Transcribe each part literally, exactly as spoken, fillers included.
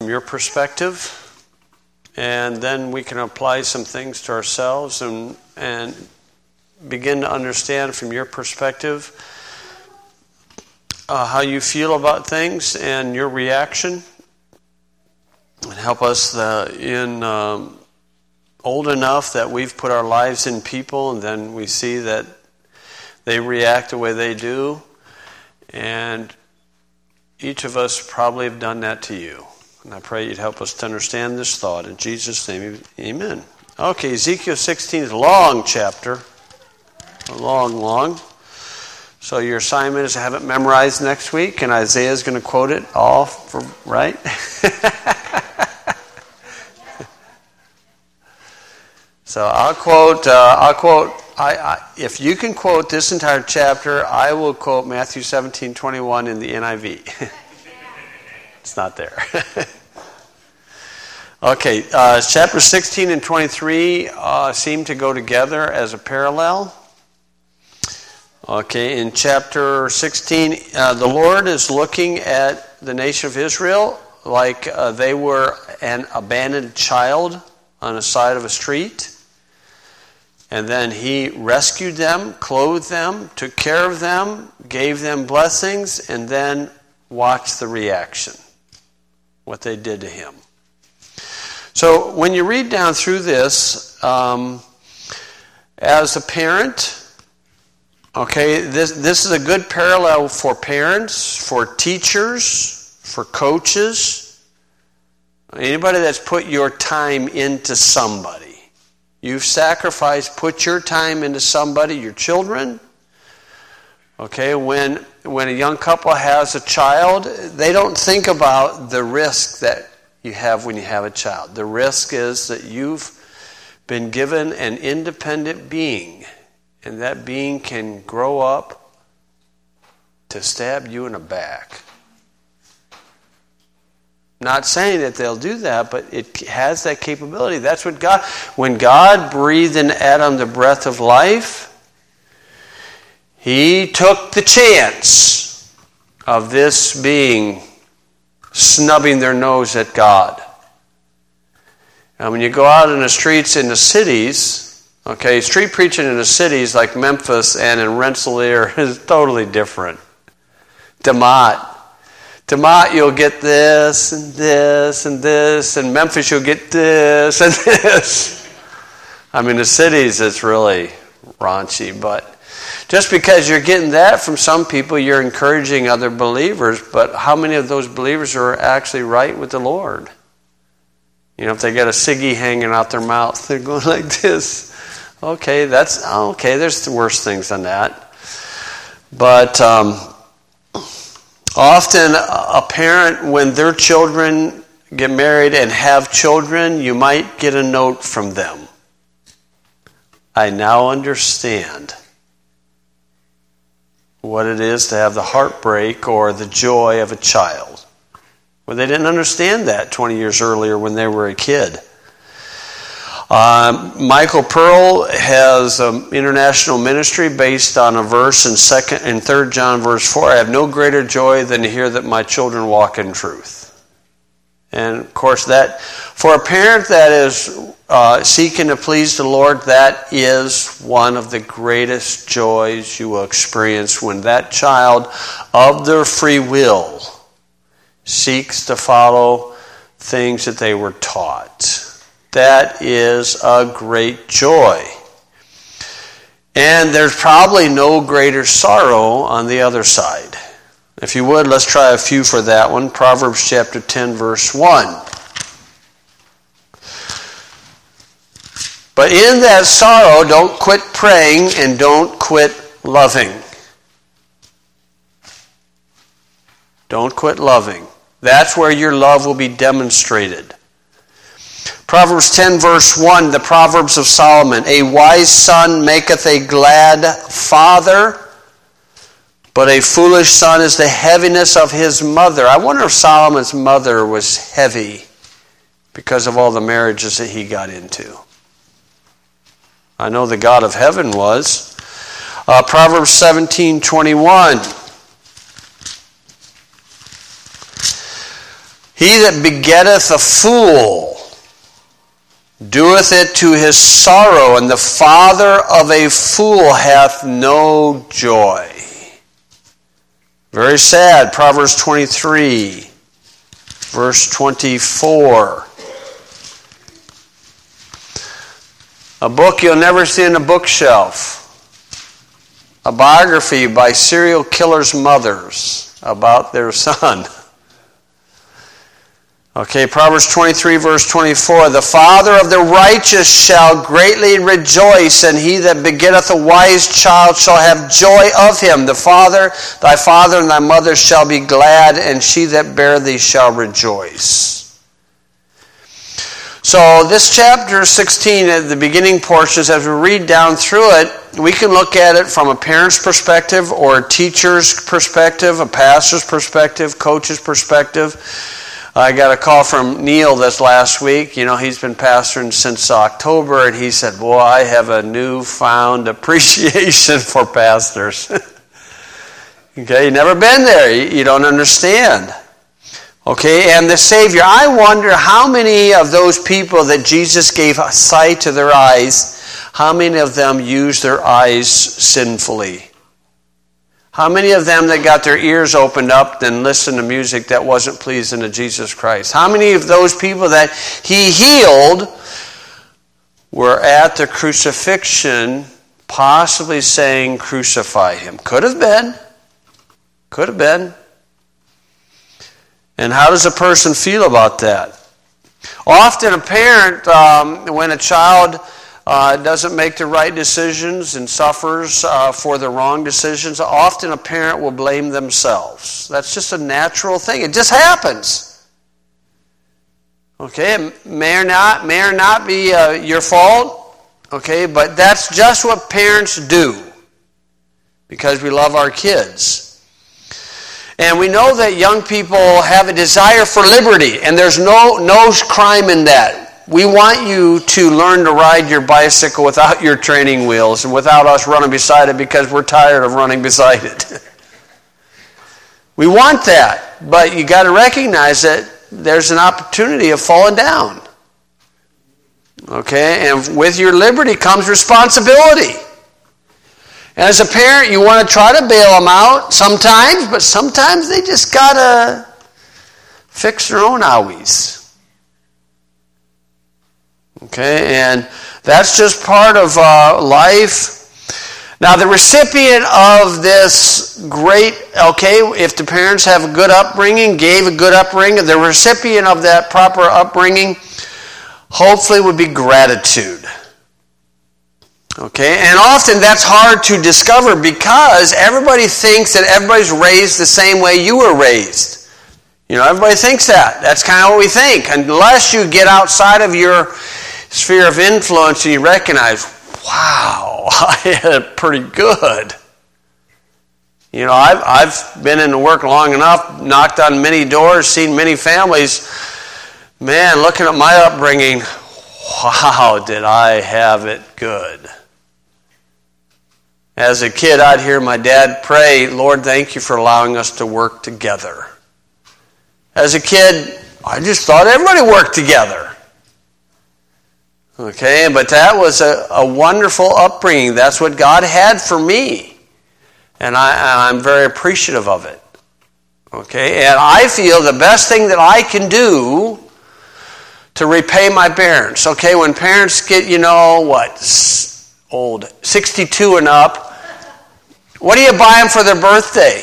your perspective, and then we can apply some things to ourselves and and begin to understand from your perspective uh, how you feel about things and your reaction, and help us uh, in um, old enough that we've put our lives in people, and then we see that they react the way they do, and each of us probably have done that to you. And I pray you'd help us to understand this thought. In Jesus' name, amen. Okay, Ezekiel sixteen is a long chapter. A long, long. So your assignment is to have it memorized next week, and Isaiah's going to quote it all, for, right? So I'll quote, uh, I'll quote, I, I, if you can quote this entire chapter, I will quote Matthew seventeen twenty-one in the N I V. It's not there. Okay, uh, chapter sixteen and twenty-three uh, seem to go together as a parallel. Okay, in chapter sixteen, uh, the Lord is looking at the nation of Israel like uh, they were an abandoned child on the side of a street. And then he rescued them, clothed them, took care of them, gave them blessings, and then watched the reaction, what they did to him. So when you read down through this, um, as a parent, okay, this, this is a good parallel for parents, for teachers, for coaches, anybody that's put your time into somebody. You've sacrificed, put your time into somebody, your children. Okay, when when a young couple has a child, they don't think about the risk that you have when you have a child. The risk is that you've been given an independent being, and that being can grow up to stab you in the back. Not saying that they'll do that, but it has that capability. That's what God, when God breathed in Adam the breath of life, he took the chance of this being snubbing their nose at God. And when you go out in the streets in the cities, okay, street preaching in the cities like Memphis and in Rensselaer is totally different. DeMott. DeMott, you'll get this and this and this, and Memphis, you'll get this and this. I mean, the cities, it's really raunchy, but just because you're getting that from some people, you're encouraging other believers, but how many of those believers are actually right with the Lord? You know, if they got a ciggy hanging out their mouth, they're going like this. Okay, that's, okay, there's worse things than that. But, um, often a parent, when their children get married and have children, you might get a note from them. I now understand what it is to have the heartbreak or the joy of a child. Well, they didn't understand that twenty years earlier when they were a kid. Um, Michael Pearl has an international ministry based on a verse in second and third John verse four. I have no greater joy than to hear that my children walk in truth. And of course, that for a parent that is uh, seeking to please the Lord, that is one of the greatest joys you will experience when that child of their free will seeks to follow things that they were taught. That is a great joy. And there's probably no greater sorrow on the other side. If you would, let's try a few for that one. Proverbs chapter ten, verse one. But in that sorrow, don't quit praying and don't quit loving. Don't quit loving. That's where your love will be demonstrated. Proverbs ten, verse one, the Proverbs of Solomon. A wise son maketh a glad father, but a foolish son is the heaviness of his mother. I wonder if Solomon's mother was heavy because of all the marriages that he got into. I know the God of heaven was. Uh, Proverbs seventeen, twenty-one. He that begetteth a fool doeth it to his sorrow, and the father of a fool hath no joy. Very sad. Proverbs twenty-three, verse twenty-four. A book you'll never see in a bookshelf. A biography by serial killers' mothers about their son. Okay, Proverbs twenty-three, verse twenty-four. The father of the righteous shall greatly rejoice, and he that begetteth a wise child shall have joy of him. The father, thy father and thy mother shall be glad, and she that bare thee shall rejoice. So this chapter sixteen, at the beginning portions, as we read down through it, we can look at it from a parent's perspective or a teacher's perspective, a pastor's perspective, coach's perspective. I got a call from Neil this last week. You know, he's been pastoring since October, and he said, boy, I have a newfound appreciation for pastors. Okay, you've never been there. You don't understand. Okay, and the Savior, I wonder how many of those people that Jesus gave sight to their eyes, how many of them used their eyes sinfully? How many of them that got their ears opened up and listened to music that wasn't pleasing to Jesus Christ? How many of those people that he healed were at the crucifixion possibly saying, crucify him? Could have been. Could have been. And how does a person feel about that? Often a parent, um, when a child uh, doesn't make the right decisions and suffers uh, for the wrong decisions, often a parent will blame themselves. That's just a natural thing. It just happens. Okay, it may or not, may or not be uh, your fault. Okay, but that's just what parents do because we love our kids. And we know that young people have a desire for liberty, and there's no, no crime in that. We want you to learn to ride your bicycle without your training wheels and without us running beside it because we're tired of running beside it. We want that, but you got to recognize that there's an opportunity of falling down. Okay, and with your liberty comes responsibility. And as a parent, you want to try to bail them out sometimes, but sometimes they just got to fix their own owies. Okay, and that's just part of uh, life. Now, the recipient of this great, okay, if the parents have a good upbringing, gave a good upbringing, the recipient of that proper upbringing hopefully would be gratitude. Okay, and often that's hard to discover because everybody thinks that everybody's raised the same way you were raised. You know, everybody thinks that. That's kind of what we think. Unless you get outside of your sphere of influence and you recognize, wow, I had it pretty good. You know, I've, I've been in the work long enough, knocked on many doors, seen many families. Man, looking at my upbringing, wow, did I have it good. As a kid, I'd hear my dad pray, Lord, thank you for allowing us to work together. As a kid, I just thought everybody worked together. Okay, but that was a, a wonderful upbringing. That's what God had for me. And I, I'm very appreciative of it. Okay, and I feel the best thing that I can do to repay my parents. Okay, when parents get, you know, what, old, sixty-two and up, what do you buy them for their birthday?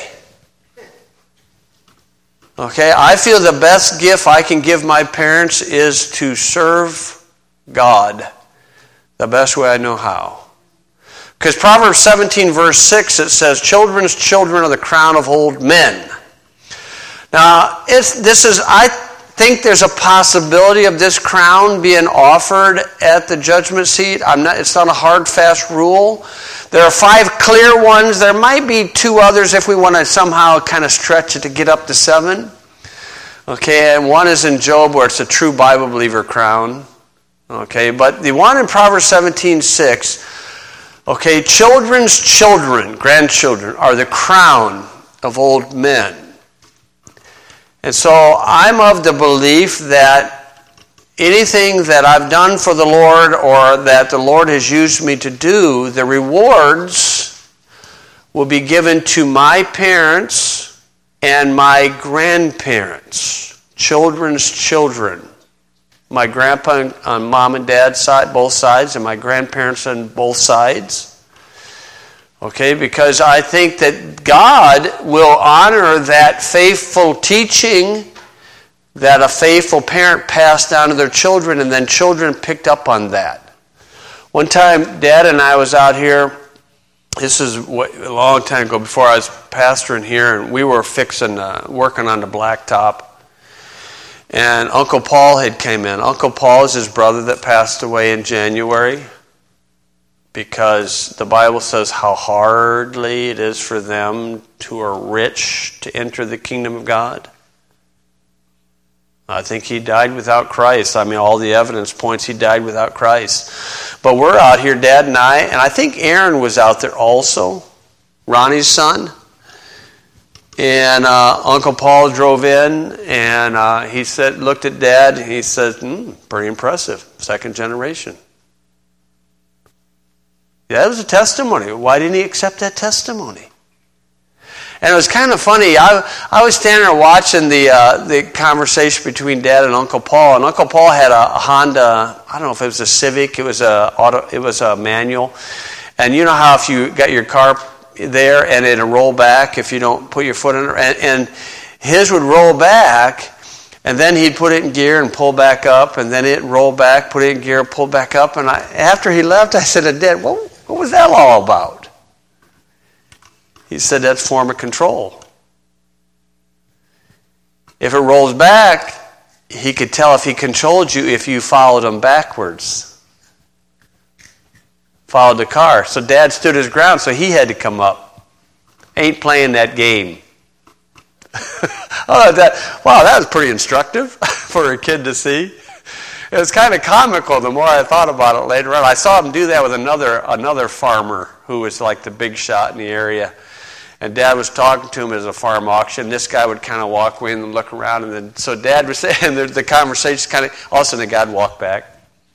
Okay, I feel the best gift I can give my parents is to serve God the best way I know how. Because Proverbs seventeen verse six, it says, children's children are the crown of old men. Now, it's, this is, I think there's a possibility of this crown being offered at the judgment seat. I'm not, it's not a hard, fast rule. There are five clear ones. There might be two others if we want to somehow kind of stretch it to get up to seven. Okay, and one is in Job where it's a true Bible believer crown. Okay, but the one in Proverbs seventeen six, okay, children's children, grandchildren, are the crown of old men. And so I'm of the belief that anything that I've done for the Lord or that the Lord has used me to do, the rewards will be given to my parents and my grandparents, children's children. My grandpa on mom and dad's side, both sides, and my grandparents on both sides. Okay, because I think that God will honor that faithful teaching that a faithful parent passed down to their children, and then children picked up on that. One time, Dad and I was out here, this is a long time ago, before I was pastoring here, and we were fixing, uh, working on the blacktop. And Uncle Paul had came in. Uncle Paul is his brother that passed away in January, because the Bible says how hardly it is for them who are rich to enter the kingdom of God. I think he died without Christ. I mean, all the evidence points he died without Christ. But we're out here, Dad and I, and I think Aaron was out there also, Ronnie's son. And uh, Uncle Paul drove in, and uh, he said, looked at Dad, and he said, hmm, pretty impressive, second generation. Yeah, that was a testimony. Why didn't he accept that testimony? And it was kind of funny. I I was standing there watching the uh, the conversation between Dad and Uncle Paul, and Uncle Paul had a Honda. I don't know if it was a Civic. It was a auto. It was a manual. And you know how if you got your car there and it'll roll back if you don't put your foot in it, and, and his would roll back, and then he'd put it in gear and pull back up, and then it'd roll back, put it in gear, pull back up. And I, after he left, I said to Dad, "What what was that all about?" He said, "That's form of control. If it rolls back, he could tell if he controlled you if you followed him backwards. Followed the car." So Dad stood his ground, so he had to come up. Ain't playing that game. oh, that, wow, that was pretty instructive for a kid to see. It was kind of comical the more I thought about it later on. I saw him do that with another another farmer who was like the big shot in the area. And Dad was talking to him as a farm auction. This guy would kind of walk away and look around. And then, so Dad was saying, the, the conversation kind of, all of a sudden the guy would walk back.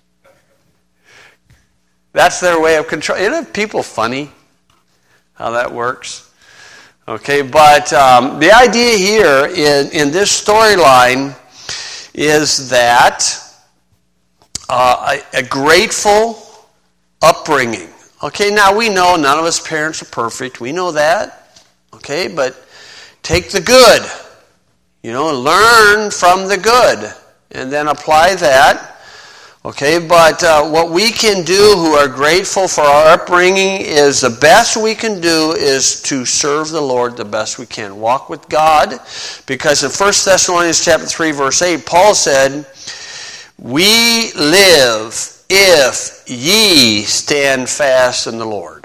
That's their way of control. Isn't people funny how that works? Okay, but um, the idea here in, in this storyline is that uh, a, a grateful upbringing. Okay, now we know none of us parents are perfect. We know that. Okay, but take the good. You know, learn from the good. And then apply that. Okay, but uh, what we can do who are grateful for our upbringing is the best we can do is to serve the Lord the best we can. Walk with God. Because in First Thessalonians chapter three, verse eight, Paul said, "We live if ye stand fast in the Lord."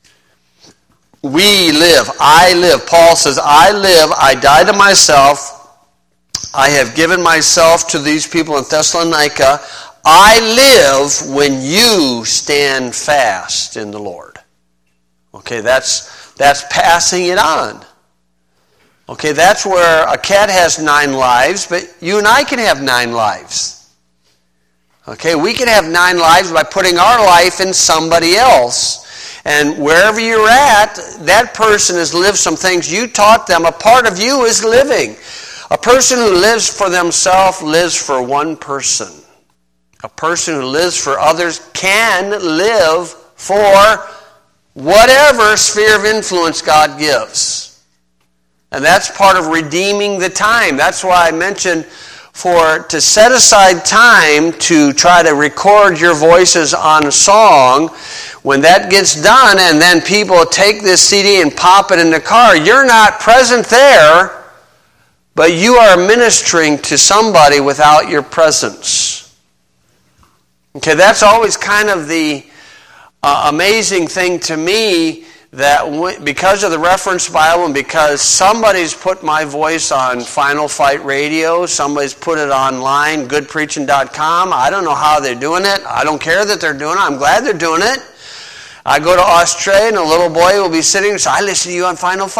We live. I live. Paul says, I live. I die to myself. I have given myself to these people in Thessalonica. I live when you stand fast in the Lord. Okay, that's that's passing it on. Okay, that's where a cat has nine lives, but you and I can have nine lives. Okay, we can have nine lives by putting our life in somebody else. And wherever you're at, that person has lived some things you taught them. A part of you is living. A person who lives for themselves lives for one person. A person who lives for others can live for whatever sphere of influence God gives. And that's part of redeeming the time. That's why I mentioned for to set aside time to try to record your voices on a song. When that gets done and then people take this C D and pop it in the car, you're not present there, but you are ministering to somebody without your presence. Okay, that's always kind of the uh, amazing thing to me, that w- because of the reference Bible and because somebody's put my voice on Final Fight Radio, somebody's put it online, good preaching dot com. I don't know how they're doing it. I don't care that they're doing it. I'm glad they're doing it. I go to Australia and a little boy will be sitting and say, I listen to you on Final Fight.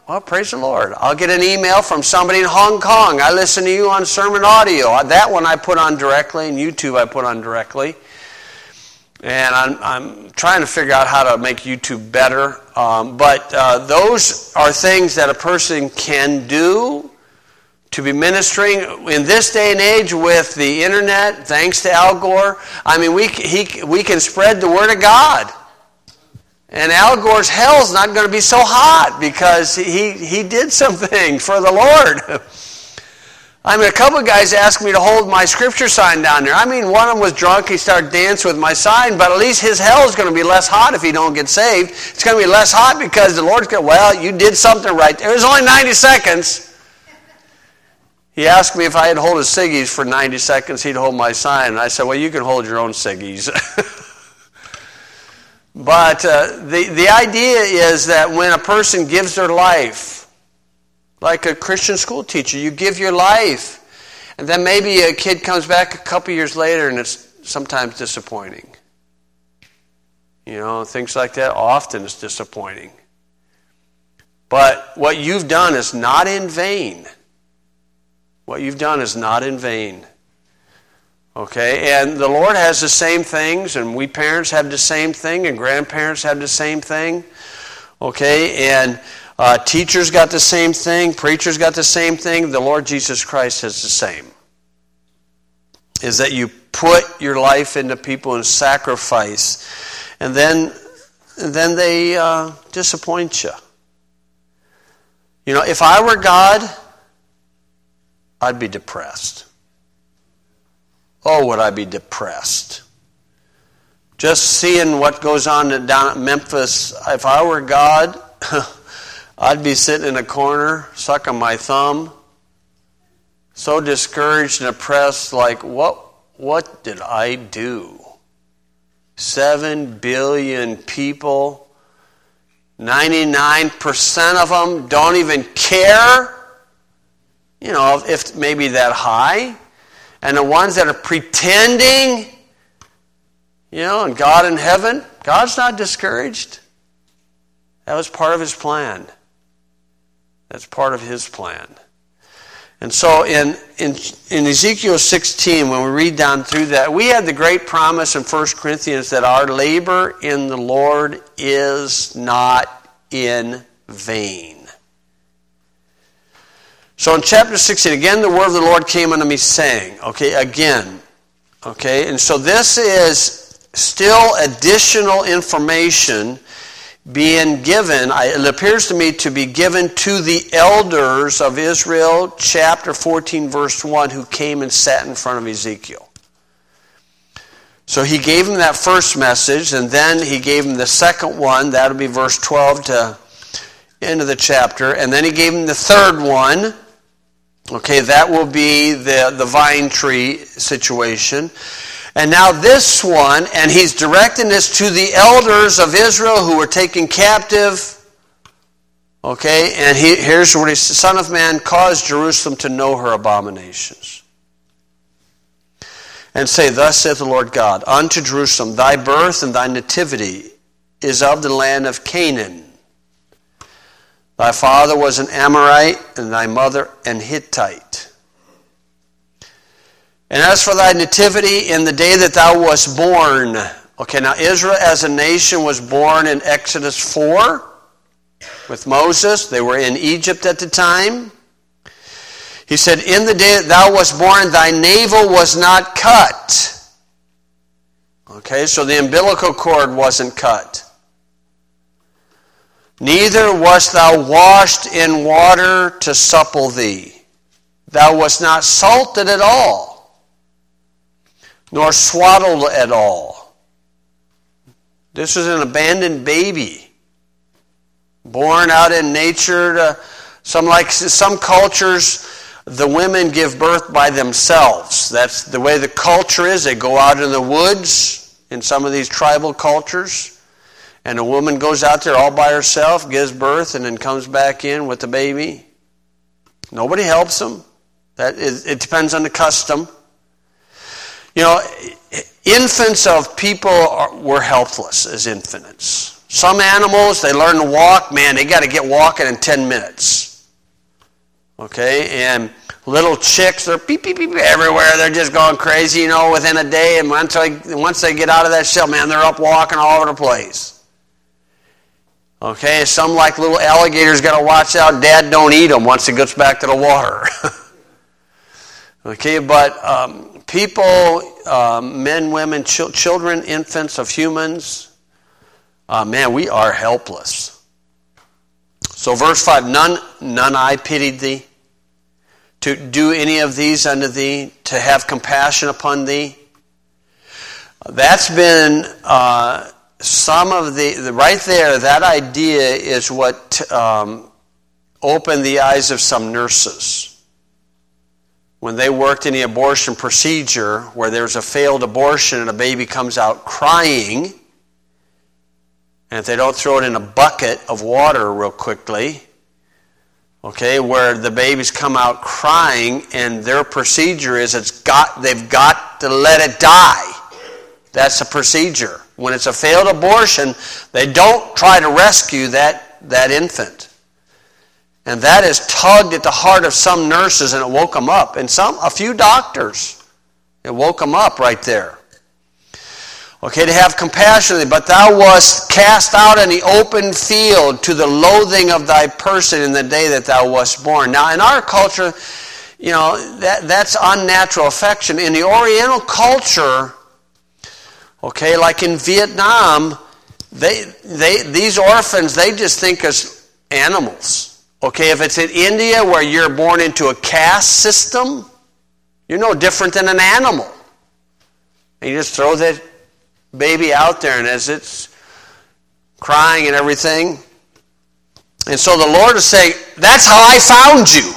Well, praise the Lord. I'll get an email from somebody in Hong Kong. I listen to you on sermon audio. That one I put on directly, and YouTube I put on directly. And I'm, I'm trying to figure out how to make YouTube better. Um, but uh, those are things that a person can do to be ministering. In this day and age with the internet, thanks to Al Gore, I mean, we, he, we can spread the Word of God. And Al Gore's hell's not going to be so hot because he, he did something for the Lord. I mean, a couple of guys asked me to hold my scripture sign down there. I mean, one of them was drunk. He started dancing with my sign, but at least his hell is going to be less hot if he don't get saved. It's going to be less hot because the Lord's going to, well, you did something right. It was only ninety seconds. He asked me if I had hold his ciggies for ninety seconds, he'd hold my sign. And I said, well, you can hold your own ciggies. But uh, the, the idea is that when a person gives their life, like a Christian school teacher, you give your life, and then maybe a kid comes back a couple years later and it's sometimes disappointing. You know, things like that, often it's disappointing. But what you've done is not in vain. What you've done is not in vain. Okay, and the Lord has the same things, and we parents have the same thing, and grandparents have the same thing. Okay, and uh, teachers got the same thing, preachers got the same thing. The Lord Jesus Christ has the same. Is that you put your life into people and sacrifice, and then, and then they uh, disappoint you. You know, if I were God, I'd be depressed. Oh, would I be depressed. Just seeing what goes on down at Memphis, if I were God, I'd be sitting in a corner, sucking my thumb, so discouraged and depressed, like, what, what did I do? Seven billion people, ninety-nine percent of them don't even care, you know, if maybe that high. And the ones that are pretending, you know, and God in heaven, God's not discouraged. That was part of His plan. That's part of His plan. And so in, in, in Ezekiel sixteen, when we read down through that, we had the great promise in First Corinthians that our labor in the Lord is not in vain. So in chapter sixteen, again, the word of the Lord came unto me saying, okay, again, okay, and so this is still additional information being given. It appears to me to be given to the elders of Israel, chapter fourteen, verse one, who came and sat in front of Ezekiel. So he gave him that first message, and then he gave him the second one. That would be verse twelve to end of the chapter. And then he gave him the third one. Okay, that will be the, the vine tree situation. And now this one, and he's directing this to the elders of Israel who were taken captive. Okay, and he, here's what he says, Son of man, cause Jerusalem to know her abominations. And say, Thus saith the Lord God, unto Jerusalem, thy birth and thy nativity is of the land of Canaan. Thy father was an Amorite, and thy mother an Hittite. And as for thy nativity, in the day that thou wast born. Okay, now Israel as a nation was born in Exodus four with Moses. They were in Egypt at the time. He said, in the day that thou wast born, thy navel was not cut. Okay, so the umbilical cord wasn't cut. Neither wast thou washed in water to supple thee. Thou wast not salted at all, nor swaddled at all. This was an abandoned baby, born out in nature. To some like some cultures, the women give birth by themselves. That's the way the culture is. They go out in the woods in some of these tribal cultures. And a woman goes out there all by herself, gives birth, and then comes back in with the baby. Nobody helps them. That is, it depends on the custom. You know, infants of people are, were helpless as infants. Some animals, they learn to walk. Man, they got to get walking in ten minutes. Okay, and little chicks, they're beep, beep, beep, everywhere. They're just going crazy, you know, within a day. And once they, once they get out of that shell, man, they're up walking all over the place. Okay, some like little alligators got to watch out. Dad don't eat them once he gets back to the water. Okay, but um, people, um, men, women, ch- children, infants of humans, uh, man, we are helpless. So verse five, none, none I pitied thee, to do any of these unto thee, to have compassion upon thee. That's been uh, some of the, the, right there, that idea is what um, opened the eyes of some nurses. When they worked in the abortion procedure, where there's a failed abortion and a baby comes out crying, and if they don't throw it in a bucket of water real quickly, okay, where the babies come out crying, and their procedure is it's got they've got to let it die. That's the procedure. When it's a failed abortion, they don't try to rescue that, that infant. And that is tugged at the heart of some nurses, and it woke them up. And some, a few doctors, it woke them up right there. Okay, to have compassion, but thou wast cast out in the open field to the loathing of thy person in the day that thou wast born. Now, in our culture, you know, that that's unnatural affection. In the Oriental culture, okay, like in Vietnam, they they these orphans, they just think as animals. Okay, if it's in India where you're born into a caste system, you're no different than an animal. And you just throw that baby out there, and as it's crying and everything. And so the Lord is saying, that's how I found you.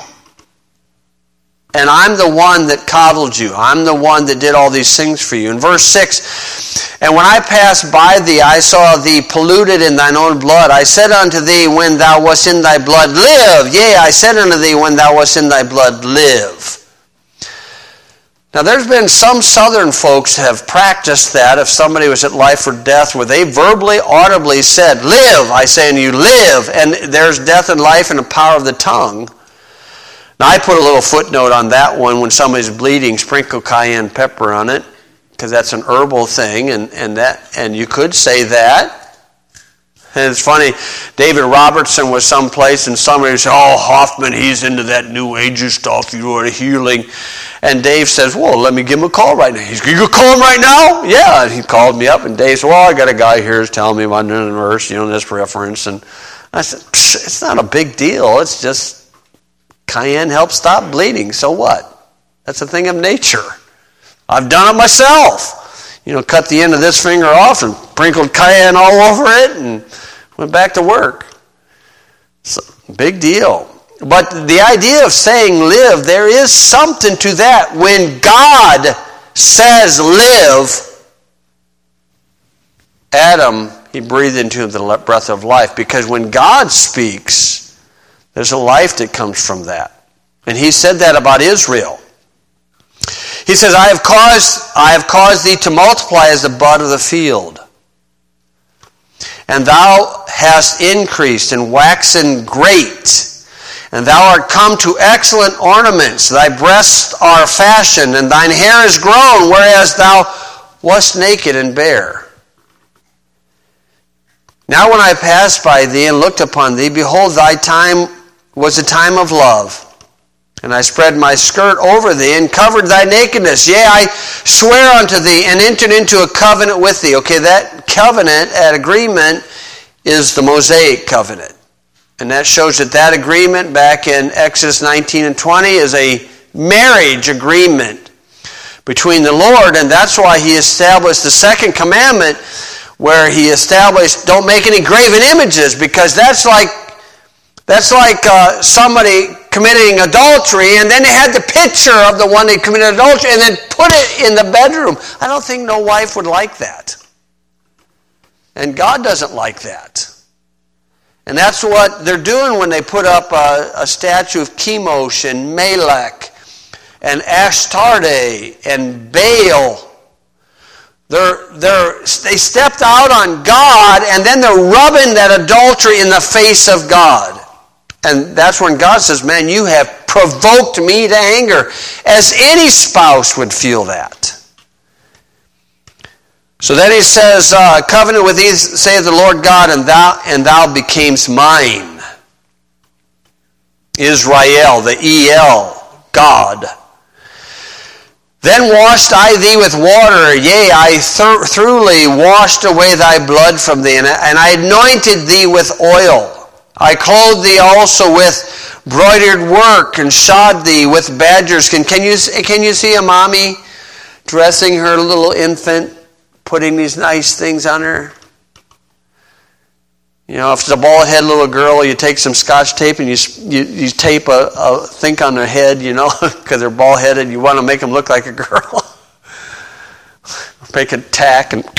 And I'm the one that coddled you. I'm the one that did all these things for you. In verse six, and when I passed by thee, I saw thee polluted in thine own blood. I said unto thee, when thou wast in thy blood, live. Yea, I said unto thee, when thou wast in thy blood, live. Now, there's been some southern folks have practiced that if somebody was at life or death, where they verbally, audibly said, live. I say unto you, live. And there's death and life in the power of the tongue. Now, I put a little footnote on that one. When somebody's bleeding, sprinkle cayenne pepper on it, because that's an herbal thing, and, and that and you could say that. And it's funny, David Robertson was someplace, and somebody said, oh, Hoffman, he's into that New Age stuff, you know, healing. And Dave says, well, let me give him a call right now. He's, you can call him right now? Yeah. And he called me up, and Dave said, well, I got a guy here who's telling me about a nurse, you know, this reference. And I said, it's not a big deal. It's just cayenne helps stop bleeding. So what? That's a thing of nature. I've done it myself. You know, cut the end of this finger off and sprinkled cayenne all over it and went back to work. So, big deal. But the idea of saying live, there is something to that. When God says live, Adam, he breathed into him the breath of life. Because when God speaks, there's a life that comes from that. And he said that about Israel. He says, I have caused, I have caused thee to multiply as the bud of the field. And thou hast increased and waxen great. And thou art come to excellent ornaments. Thy breasts are fashioned, and thine hair is grown, whereas thou wast naked and bare. Now when I passed by thee and looked upon thee, behold, thy time was a time of love. And I spread my skirt over thee and covered thy nakedness. Yea, I swear unto thee and entered into a covenant with thee. Okay, that covenant, that agreement, is the Mosaic covenant. And that shows that that agreement back in Exodus nineteen and twenty is a marriage agreement between the Lord. And that's why he established the second commandment, where he established don't make any graven images, because that's like That's like uh, somebody committing adultery, and then they had the picture of the one they committed adultery, and then put it in the bedroom. I don't think no wife would like that. And God doesn't like that. And that's what they're doing when they put up a, a statue of Chemosh and Melech and Ashtarte and Baal. They're, they're, they stepped out on God, and then they're rubbing that adultery in the face of God. And that's when God says, man, you have provoked me to anger, as any spouse would feel that. So then he says, uh, covenant with thee, saith the Lord God, and thou, and thou becamest mine. Israel, the E L, God. Then washed I thee with water, yea, I th- thoroughly washed away thy blood from thee, and I anointed thee with oil. I clothed thee also with broidered work, and shod thee with badger skin. Can you, can you see a mommy dressing her little infant, putting these nice things on her? You know, if it's a bald-headed little girl, you take some Scotch tape and you you, you tape a, a thing on their head, you know, because they're bald-headed. You want to make them look like a girl. Make a tack and...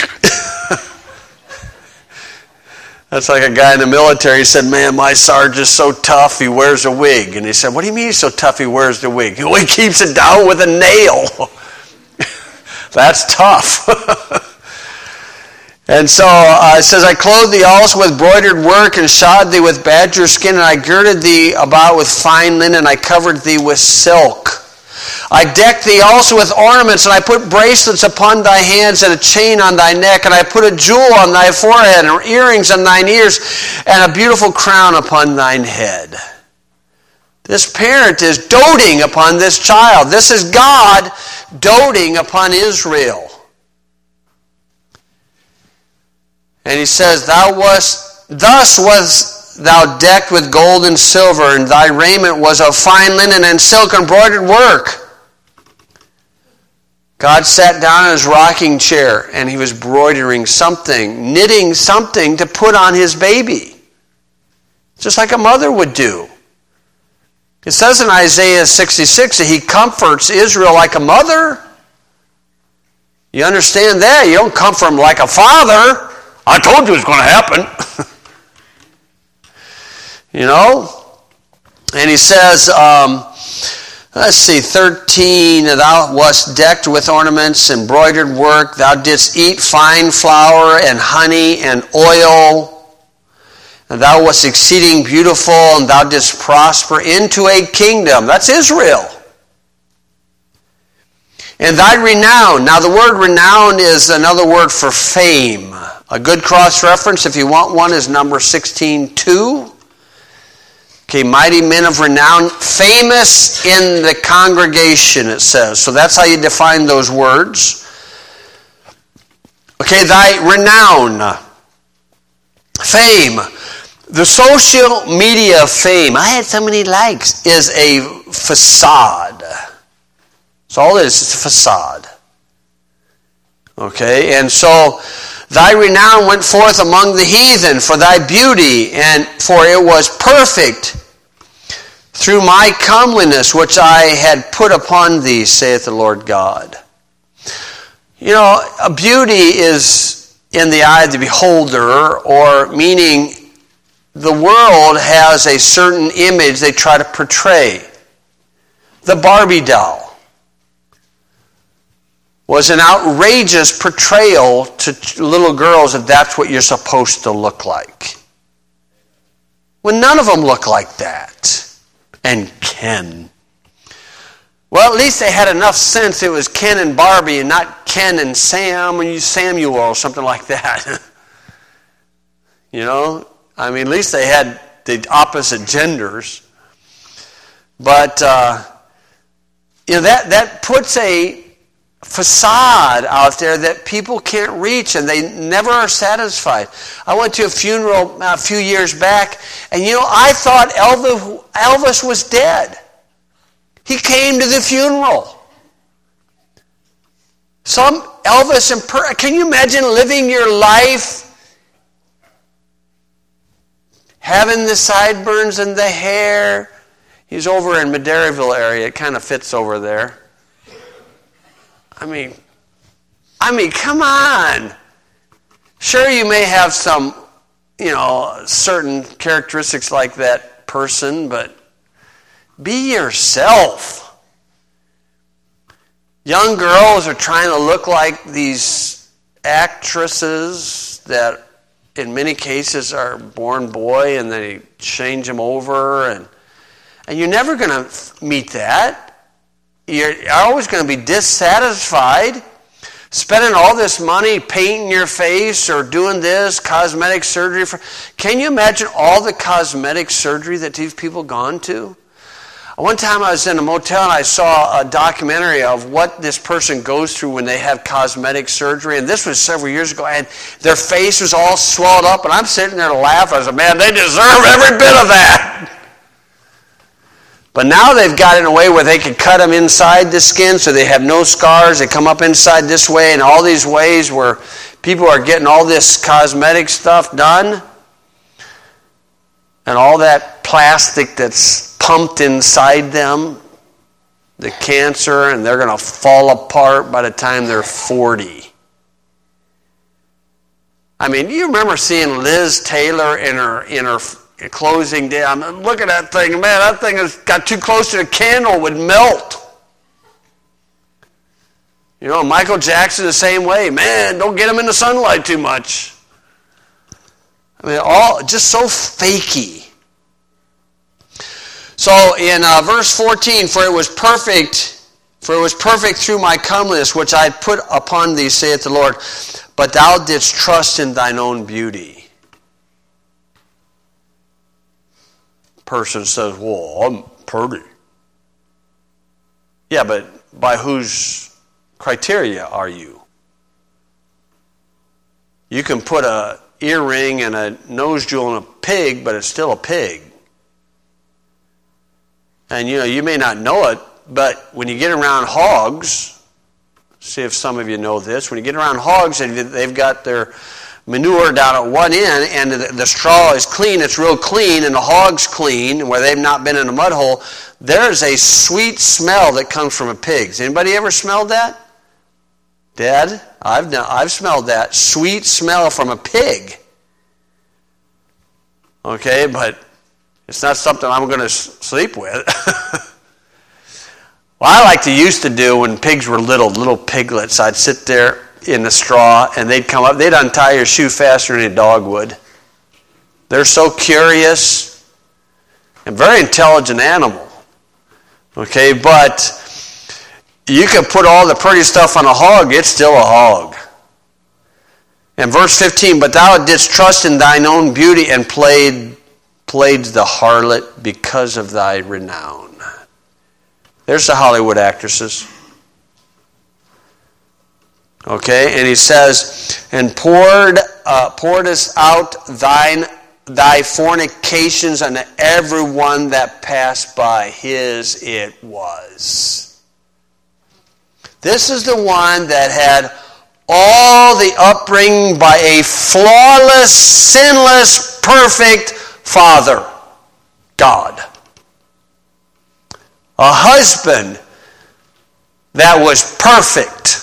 That's like a guy in the military. He said, man, my sergeant's so tough, he wears a wig. And he said, what do you mean he's so tough he wears the wig? He keeps it down with a nail. That's tough. And so uh, it says, I clothed thee also with broidered work, and shod thee with badger skin, and I girded thee about with fine linen, and I covered thee with silk. I decked thee also with ornaments, and I put bracelets upon thy hands, and a chain on thy neck, and I put a jewel on thy forehead, and earrings on thine ears, and a beautiful crown upon thine head. This parent is doting upon this child. This is God doting upon Israel. And he says, Thou wast, thus was thou decked with gold and silver, and thy raiment was of fine linen and silk embroidered work. God sat down in his rocking chair, and he was broidering something, knitting something to put on his baby. Just like a mother would do. It says in Isaiah sixty-six that he comforts Israel like a mother. You understand that? You don't comfort him like a father. I told you it was going to happen. You know? And he says, um, let's see, thirteen, thou wast decked with ornaments and embroidered work. Thou didst eat fine flour and honey and oil. And thou wast exceeding beautiful, and thou didst prosper into a kingdom. That's Israel. And thy renown. Now the word renown is another word for fame. A good cross-reference, if you want one, is number sixteen two. Okay, mighty men of renown, famous in the congregation, it says. So that's how you define those words. Okay, thy renown, fame. The social media fame, I had so many likes, is a facade. So all it is is a facade. Okay, and so thy renown went forth among the heathen for thy beauty, and for it was perfect through my comeliness which I had put upon thee, saith the Lord God. You know, a beauty is in the eye of the beholder, or meaning the world has a certain image they try to portray. The Barbie doll was an outrageous portrayal to little girls that that's what you're supposed to look like. When none of them look like that. And Ken. Well, at least they had enough sense it was Ken and Barbie and not Ken and Sam and Samuel or something like that. You know? I mean, at least they had the opposite genders. But, uh, you know, that, that puts a facade out there that people can't reach, and they never are satisfied. I went to a funeral a few years back, and you know, I thought Elvis, Elvis was dead. He came to the funeral. Some Elvis imper- can you imagine living your life having the sideburns and the hair? He's over in Madeiraville area. It kind of fits over there. I mean, I mean, come on. Sure, you may have some, you know, certain characteristics like that person, but be yourself. Young girls are trying to look like these actresses that in many cases are born boy and they change them over. And, and you're never going to meet that. You're always going to be dissatisfied. Spending all this money painting your face or doing this cosmetic surgery. For, can you imagine all the cosmetic surgery that these people gone to? One time I was in a motel and I saw a documentary of what this person goes through when they have cosmetic surgery. And this was several years ago. And their face was all swelled up. And I'm sitting there to laugh. I said, man, they deserve every bit of that. But now they've got it in a way where they can cut them inside the skin so they have no scars. They come up inside this way and all these ways where people are getting all this cosmetic stuff done. And all that plastic that's pumped inside them, the cancer, and they're going to fall apart by the time they're forty. I mean, you remember seeing Liz Taylor in her in her closing day? I'm looking at that thing, man, that thing has got too close to the candle, it would melt. You know, Michael Jackson the same way. Man, don't get him in the sunlight too much. I mean, all just so fakey. So in uh, verse fourteen, for it was perfect, for it was perfect through my comeliness, which I had put upon thee, saith the Lord. But thou didst trust in thine own beauty. Person says, well, I'm pretty. Yeah, but by whose criteria are you? You can put a earring and a nose jewel in a pig, but it's still a pig. And you know, you may not know it, but when you get around hogs, see if some of you know this, when you get around hogs and they've got their manure down at one end and the, the straw is clean, it's real clean, and the hog's clean, where they've not been in a mud hole, there's a sweet smell that comes from a pig. Has anybody ever smelled that? Dad? I've done, I've smelled that sweet smell from a pig. Okay, but it's not something I'm going to sleep with. Well, I like to used to do when pigs were little, little piglets. I'd sit there in the straw and they'd come up. They'd untie your shoe faster than a dog would. They're so curious and very intelligent animal. Okay, but you can put all the pretty stuff on a hog, it's still a hog. And verse fifteen, but thou didst trust in thine own beauty and played played the harlot because of thy renown. There's the Hollywood actresses. Okay, and he says, and poured uh, pouredest out thine thy fornications unto everyone that passed by. His it was. This is the one that had all the upbringing by a flawless, sinless, perfect Father, God. A husband that was perfect.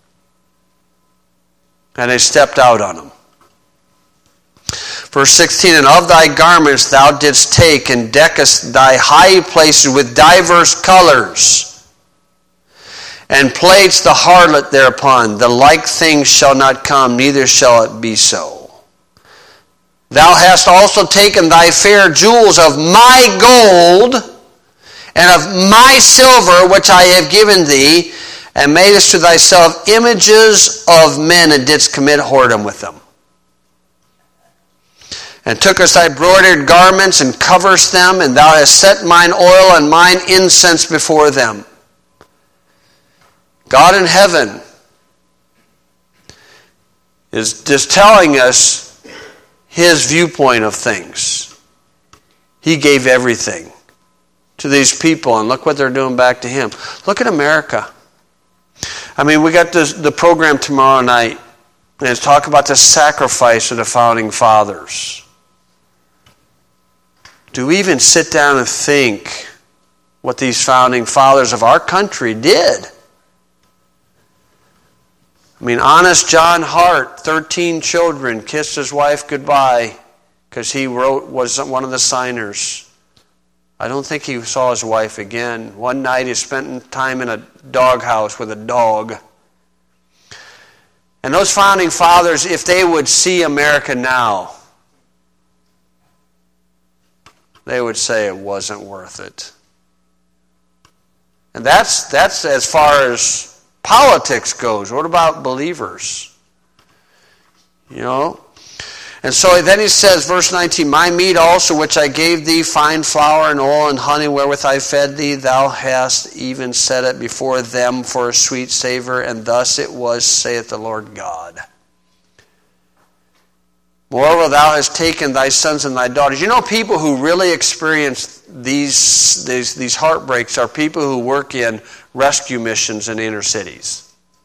And they stepped out on him. Verse sixteen, and of thy garments thou didst take, and deckest thy high places with diverse colors, and playedst the harlot thereupon. The like thing shall not come, neither shall it be so. Thou hast also taken thy fair jewels of my gold, and of my silver, which I have given thee, and madest to thyself images of men, and didst commit whoredom with them. And tookest thy broidered garments, and coverest them, and thou hast set mine oil and mine incense before them. God in heaven is just telling us his viewpoint of things. He gave everything to these people, and look what they're doing back to him. Look at America. I mean, we got this, the program tomorrow night, and it's talk about the sacrifice of the founding fathers. Do we even sit down and think what these founding fathers of our country did? I mean, honest John Hart, thirteen children, kissed his wife goodbye because he wrote was one of the signers. I don't think he saw his wife again. One night he spent time in a doghouse with a dog. And those founding fathers, if they would see America now, they would say it wasn't worth it. And that's that's as far as politics goes. What about believers? You know? And so then he says, verse nineteen, my meat also which I gave thee, fine flour and oil and honey wherewith I fed thee, thou hast even set it before them for a sweet savor, and thus it was, saith the Lord God. Moreover, thou hast taken thy sons and thy daughters. You know, people who really experience these, these, these heartbreaks are people who work in rescue missions in inner cities.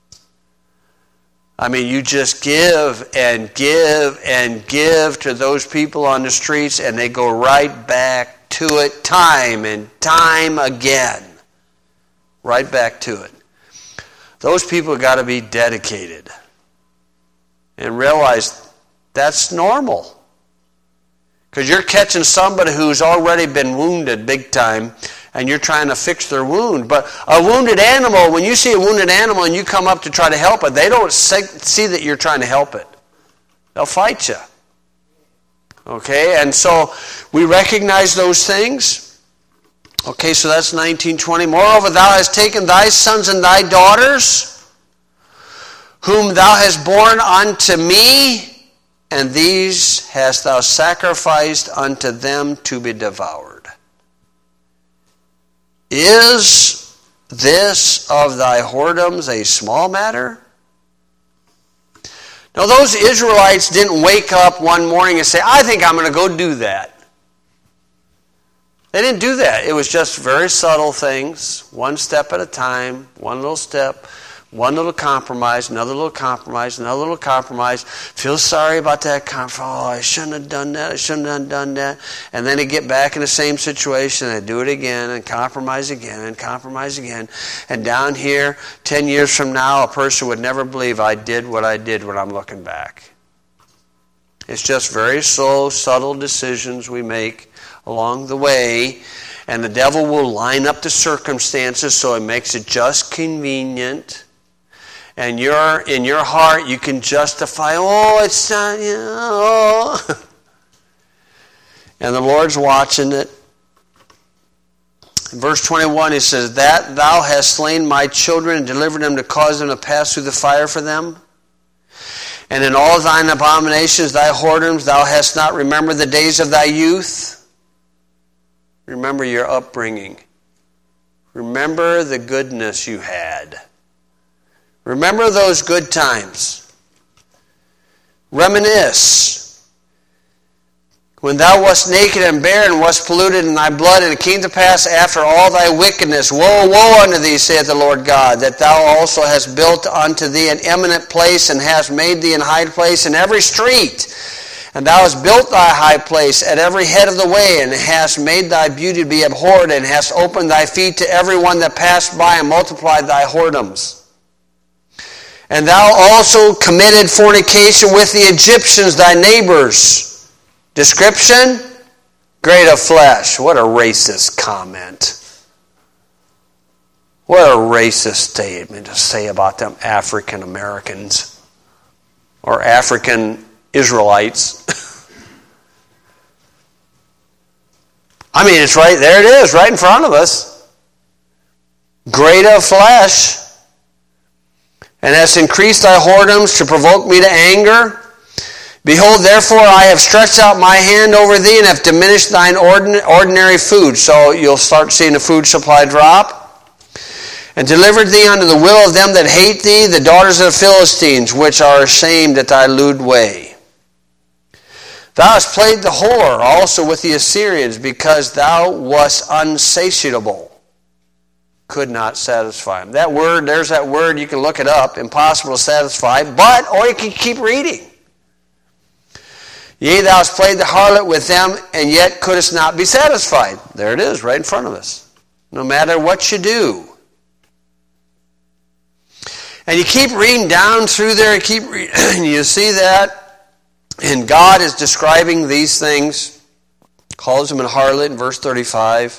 I mean, you just give and give and give to those people on the streets, and they go right back to it time and time again. Right back to it. Those people have got to be dedicated and realize that's normal. Because you're catching somebody who's already been wounded big time, and you're trying to fix their wound. But a wounded animal, when you see a wounded animal and you come up to try to help it, they don't see that you're trying to help it. They'll fight you. Okay, and so we recognize those things. Okay, so that's nineteen twenty. Moreover, thou hast taken thy sons and thy daughters, whom thou hast borne unto me, and these hast thou sacrificed unto them to be devoured. Is this of thy whoredoms a small matter? Now those Israelites didn't wake up one morning and say, I think I'm going to go do that. They didn't do that. It was just very subtle things, one step at a time, one little step, one little compromise, another little compromise, another little compromise. Feel sorry about that compromise. Oh, I shouldn't have done that. I shouldn't have done that. And then they get back in the same situation and they do it again and compromise again and compromise again. And down here, ten years from now, a person would never believe I did what I did when I'm looking back. It's just very slow, subtle decisions we make along the way. And the devil will line up the circumstances so it makes it just convenient. And you're, in your heart, you can justify, oh, it's not, you know. And the Lord's watching it. In verse twenty-one, he says, that thou hast slain my children and delivered them to cause them to pass through the fire for them. And in all thine abominations, thy whoredoms, thou hast not remembered the days of thy youth. Remember your upbringing. Remember the goodness you had. Remember those good times. Reminisce. When thou wast naked and bare and wast polluted in thy blood, and it came to pass after all thy wickedness, woe, woe unto thee, saith the Lord God, that thou also hast built unto thee an eminent place, and hast made thee an high place in every street. And thou hast built thy high place at every head of the way, and hast made thy beauty to be abhorred, and hast opened thy feet to every one that passed by, and multiplied thy whoredoms. And thou also committed fornication with the Egyptians, thy neighbors. Description? Great of flesh. What a racist comment. What a racist statement to say about them African Americans or African Israelites. I mean, it's right there. It is right in front of us. Great of flesh. And hast increased thy whoredoms to provoke me to anger. Behold, therefore, I have stretched out my hand over thee, and have diminished thine ordinary food. So you'll start seeing the food supply drop. And delivered thee unto the will of them that hate thee, the daughters of the Philistines, which are ashamed at thy lewd way. Thou hast played the whore also with the Assyrians, because thou wast unsatiable. Could not satisfy them. That word, there's that word, you can look it up, impossible to satisfy, but, or you can keep reading. Yea, thou hast played the harlot with them, and yet couldst not be satisfied. There it is, right in front of us. No matter what you do. And you keep reading down through there, and keep reading, and you see that, and God is describing these things, calls them a harlot in verse thirty-five.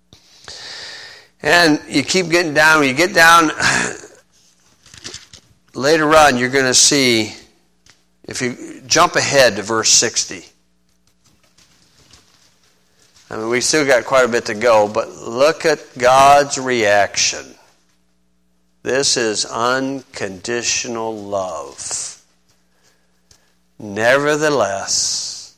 And you keep getting down. When you get down later on you're going to see, if you jump ahead to verse sixty. I mean, we still got quite a bit to go, but look at God's reaction. This is unconditional love. Nevertheless,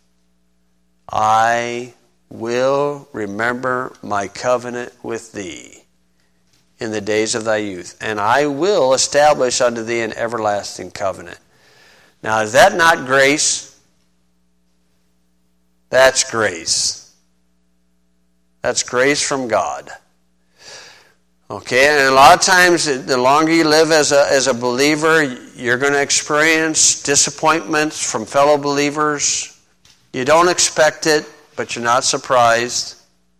I will remember my covenant with thee in the days of thy youth, and I will establish unto thee an everlasting covenant. Now, is that not grace? That's grace. That's grace from God. Okay, and a lot of times, the longer you live as a, as a believer, you're going to experience disappointments from fellow believers. You don't expect it, but you're not surprised.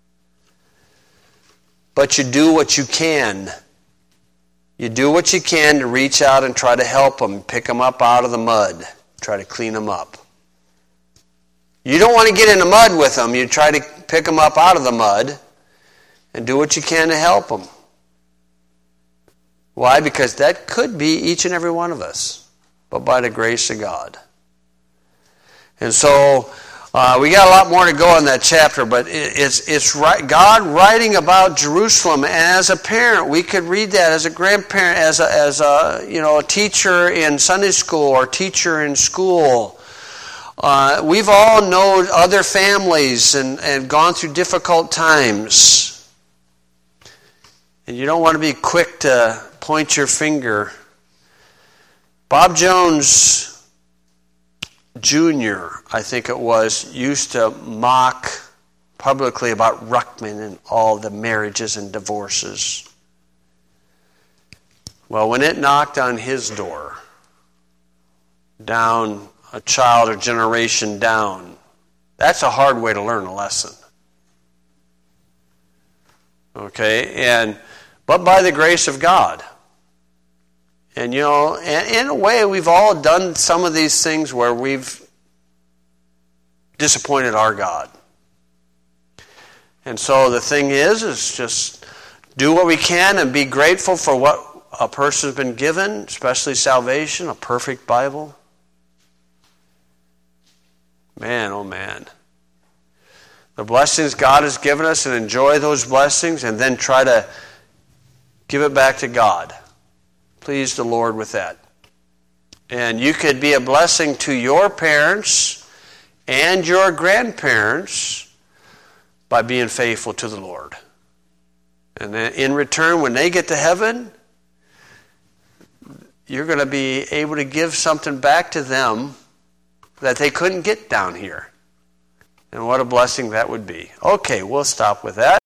But you do what you can. You do what you can to reach out and try to help them, pick them up out of the mud, try to clean them up. You don't want to get in the mud with them. You try to pick them up out of the mud and do what you can to help them. Why? Because that could be each and every one of us, but by the grace of God. And so uh, we got a lot more to go in that chapter, but it, it's it's right, God writing about Jerusalem. And as a parent, we could read that as a grandparent, as a, as a you know a teacher in Sunday school or teacher in school. Uh, we've all known other families and, and gone through difficult times. And you don't want to be quick to point your finger. Bob Jones Junior, I think it was, used to mock publicly about Ruckman and all the marriages and divorces. Well, when it knocked on his door, down a child or generation down, that's a hard way to learn a lesson. Okay, and but by the grace of God. And you know, and in a way, we've all done some of these things where we've disappointed our God. And so the thing is, is just do what we can and be grateful for what a person's been given, especially salvation, a perfect Bible. Man, oh man. The blessings God has given us, and enjoy those blessings, and then try to give it back to God. Please the Lord with that. And you could be a blessing to your parents and your grandparents by being faithful to the Lord. And then in return, when they get to heaven, you're going to be able to give something back to them that they couldn't get down here. And what a blessing that would be. Okay, we'll stop with that.